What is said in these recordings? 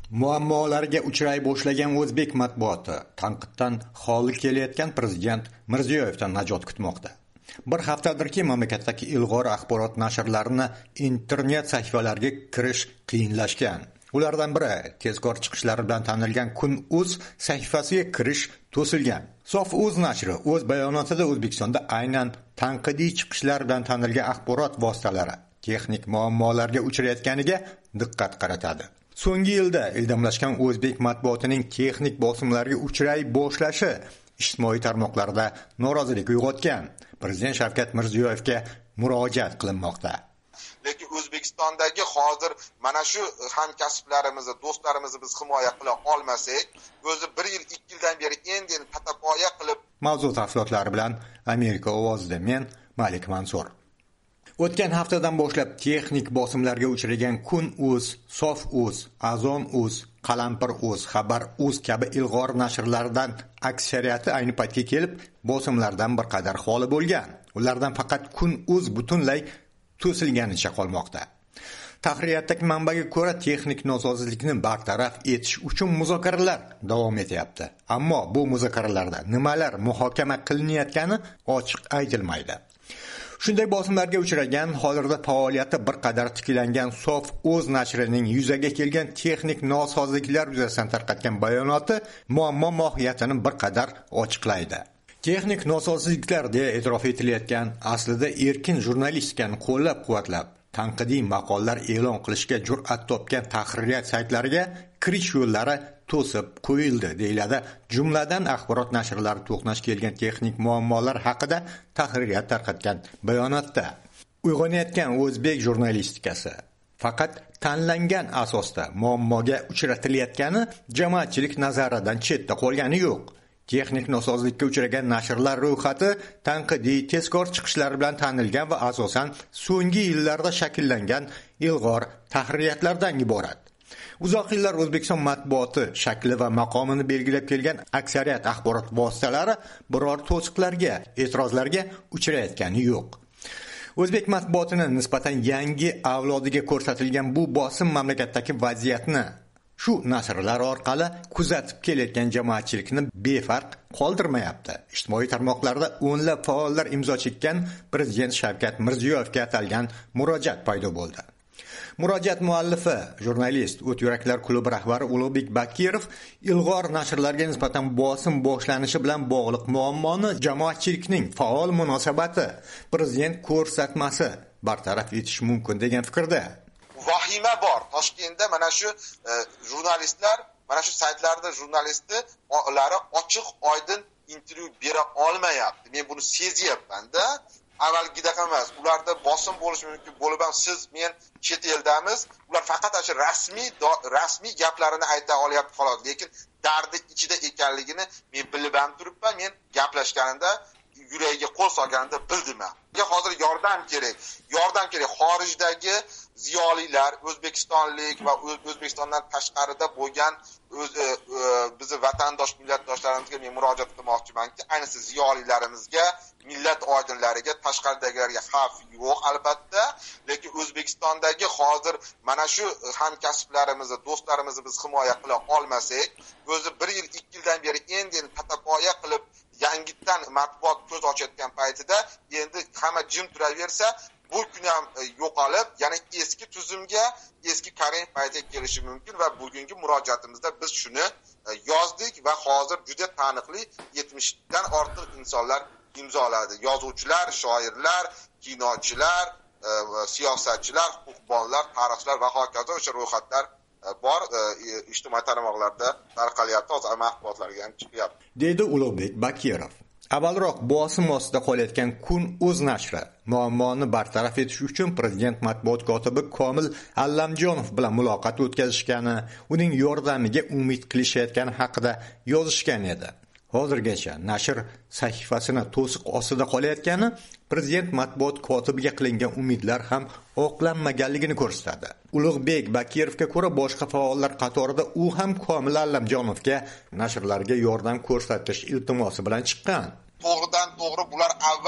Muammolarga uchray boshlagan o'zbek matbuoti tanqiddan xoli kelayotgan prezident Mirziyoyevdan najot kutmoqda. Bir haftadirki mamlakatdagi ilg'or axborot nashrlarini internet sahifalarga kirish qiyinlashgan. Ulardan biri tezkor chiqishlari bilan tanilgan Kun.uz sahifasiga kirish to'silgan. Sof.uz nashri o'z bayonotida O'zbekistonda aynan tanqidiy chiqishlar bilan tanilgan axborot vositalari texnik muammolarga uchrayotganiga diqqat qaratadi. So'nggi yilda ildamlashgan o'zbek matbuotining texnik bosimlarga uchray boshlashi ijtimoiy tarmoqlarda norozilik uyg'otgan. Prezident Shavkat Mirziyoyevga murojaat qilinmoqda. Lekin O'zbekistondagi hozir mana shu hamkasblarimizni, do'stlarimizni biz himoya qila olmasak, o'zi 1 yil, 2 yildan beri endi patapoya qilib. Mavzu tafsilotlari bilan Amerika ovozida men Malik Mansur. O'tgan haftadan boshlab texnik bosimlarga uchragan Kun.uz, Sof.uz, Azon.uz, Qalampir.uz, Xabar.uz kabi ilg'or nashrlardan aksariyati ayni paytga kelib bosimlardan bir qadar xoli bo'lgan. Ulardan faqat Kun.uz butunlay to'silganicha qolmoqda. Tahririyatdagi manbaga ko'ra texnik nosozlikni bartaraf etish uchun muzokaralar davom etyapti. Ammo bu muzokaralarda nimalar muhokama qilinayotgani ochiq aytilmaydi. Shunday bosimlarga uchragan, hozirda faoliyati bir qadar tiklangan Sof.uz nashrining yuzaga kelgan texnik nosozliklar yuzasidan tarqatgan bayonoti muammo mohiyatini bir qadar ochiqlaydi. Texnik nosozliklar deya e'tirof etilayotgan aslida erkin jurnalistikani qo'llab-quvvatlab tanqidiy maqolalar e'lon qilishga jur'at topgan tahririyat saytlariga kirish yo'llari to'sib qo'yildi deyiladi. Jumladan axborot nashrlari to'qnash kelgan texnik muammolar haqida tahririyat tarqatgan bayonotda uyg'onayotgan o'zbek jurnalistikasi faqat tanlangan asosda muammoga uchratilayotgani jamoatchilik nazaridan chetda qolgani yo'q. Texnik nosozlikka uchragan nashrlar ro'yxati tanqidiy tezkor chiqishlar bilan tanilgan va asosan so'nggi yillarda shakllangan ilg'or tahririyatlardan iborat. Uzoq yillar O'zbekiston matbuoti shakli va maqomini belgilab kelgan aksariyat axborot vositalari biror to'siqlarga, e'tirozlarga uchrayotgani yo'q. O'zbek matbuotini nisbatan yangi avlodiga ko'rsatilgan bu bosim mamlakatdagi vaziyatni shu nashrlar orqali kuzatib kelayotgan jamoatchilikni befarq qoldirmayapti. Ijtimoiy tarmoqlarda o'nlab faollar imzo chekkan Prezident Shavkat Mirziyoyevga atalgan murojaat paydo bo'ldi. Murojaat muallifi, jurnalist, O't yuraklar klubi rahbari Ulug'bek Bakirov ilg'or nashrlarga nisbatan bosim boshlanishi bilan bog'liq muammoni jamoatchilikning faol munosabati, prezident ko'rsatmasi bartaraf etish mumkin degan fikrda. Vahima bor. Toshkentda mana shu jurnalistlar, mana shu saytlarda jurnalistlar ochiq, oydin intervyu bera olmayapti. Men buni sezyapman-da. Avvalgidaqa emas. Ularda bosim bo'lishi mumkin. Bo'lib ham siz, men chet eldamiz. Ular faqat shu rasmiy gaplarini ayta olyapti xolos. Lekin dardi ichida ekanligini men bilib ham turibman. Men gaplashganimda yuragiga qo'l solganimda bildim. Hozir yordam kerak. Xorijdagi ziyolilar, o'zbekistonlik va O'zbekistondan tashqarida bo'lgan bizni vatandosh millatdoshlarimizga men murojaat qilmoqchimanki, ayniqsa ziyolilarimizga, millat oydinlariga, tashqaridagilarga xavf yo'q albatta, lekin O'zbekistondagi hozir mana shu hamkasblarimizni, do'stlarimizni biz himoya qila olmasak, o'zi 1 yil, 2 yildan beri endi patapoya qilib yangitdan matbuot ko'z ochayotgan paytida endi hamma jim turaversa, bu kun ham yo'qolib, ya'ni eski tuzumga, eski Karimov paytiga kelishi mumkin va bugungi murojaatimizda biz shuni yozdik va hozir juda taniqli 70 dan ortiq insonlar imzoladi. Yozuvchilar, shoirlar, kinochilar, siyosatchilar, huquqbonlar, tarixchilar va hokazo o'sha ro'yxatlar bor, ijtimoiy tarmoqlarda tarqalyapti, hozir matbuotlarga ham chiqyapti, dedi Ulug'bek Bakirov. Avvalroq bosim ostida qolayotgan Kun.uz nashri muammoni bartaraf etish uchun prezident matbuot kotibi Komil Allamjonov bilan muloqot o'tkazishgani, uning yordamiga umid qilishayotgani haqida yozishgan edi. Hozirgacha nashr sahifasini to'siq ostida qolayotgani prezident matbuot kotibiga qilingan umidlar ham oqlanmaganligini ko'rsatadi. Ulug'bek Bakirovga ko'ra boshqa faollar qatorida u ham Komil Allamjonovga nashrlarga yordam ko'rsatish iltimosi bilan chiqqan. To'g'ridan to'g'ri bular avval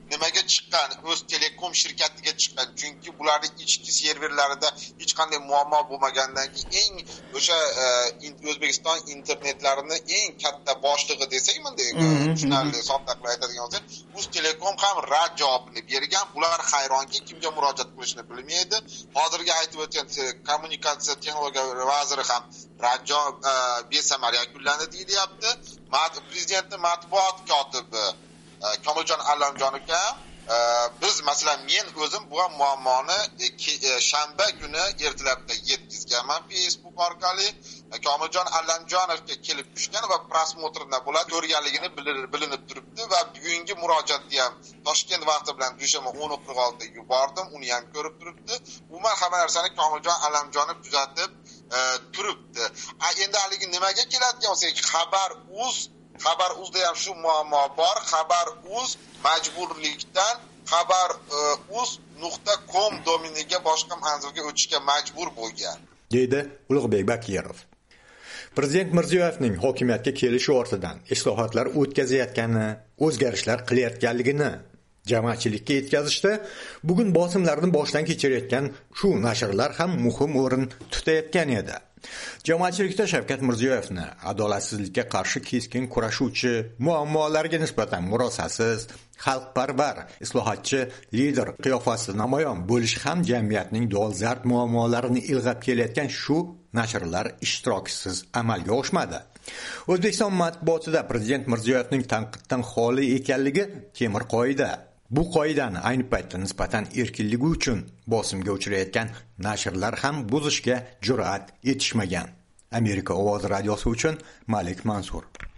nimaga chiqqan? O'z telekom shirkatiga chiqqan. Chunki bularning ichki serverlarida hech qanday muammo bo'lmagandan keyin eng o'sha O'zbekiston internetlarini eng katta boshlig'i desak, bunday jurnalist sodda qilib aytadigan bo'lsak, Uz Telekom ham rad javobini bergan. Bular hayronki, kimga murojaat qilishni bilmaydi. Hozirgi aytib o'tgan kommunikatsiya texnologiya vaziri ham rad javob besamar yakunlandi deyapti. Prezidentning matbuot kotibi Komiljon Allamjonovga biz masalan men o'zim bu muammoni shanba kuni ertalabda yetkazganman Facebook orqali. Komiljon Allamjonovga kelib tushgan va prosmotrda bo'ladi, ko'rganligini bilinib turibdi va bugungi murojaatni ham Toshkent vaqti bilan dushanba 10:46 da yubordim, uni ham ko'rib turibdi. Umuman hamma narsani Komiljon Allamjonov kuzatib turibdi. Endi haligi nimaga keladigan bo'lsak, Xabar.uz ham shu muammo bor. Xabar.uz majburlikdan xabar.uz.com domeniga boshqa manzilga o'tishga majbur bo'lgan, deydi Ulug'bek Bakirov. Prezident Mirziyoyevning hokimiyatga kelishi ortidan islohotlar o'tkazayotgani, o'zgarishlar qilayotganligini jamoatchilikka yetkazishda bugun bosimlarni boshdan kechirayotgan shu nashrlar ham muhim o'rin tutayotgan edi. Jamoatchilikda Shavkat Mirziyoyevni adolatsizlikka qarshi keskin kurashuvchi, muammolarga nisbatan murosasiz, xalqparvar, islohotchi lider qiyofasida namoyon bo'lishi ham jamiyatning dolzarb muammolarini ilg'ab kelayotgan shu nashrlar ishtirokisiz amalga oshmadi. O'zbekiston matbuotida Prezident Mirziyoyevning tanqiddan xoli ekanligi temir qoida. Bu qoidani ayni paytda nisbatan erkinligi uchun bosimga uchrayotgan nashrlar ham buzishga jur'at etishmagan. Amerika ovozi radiosi uchun Malik Mansur.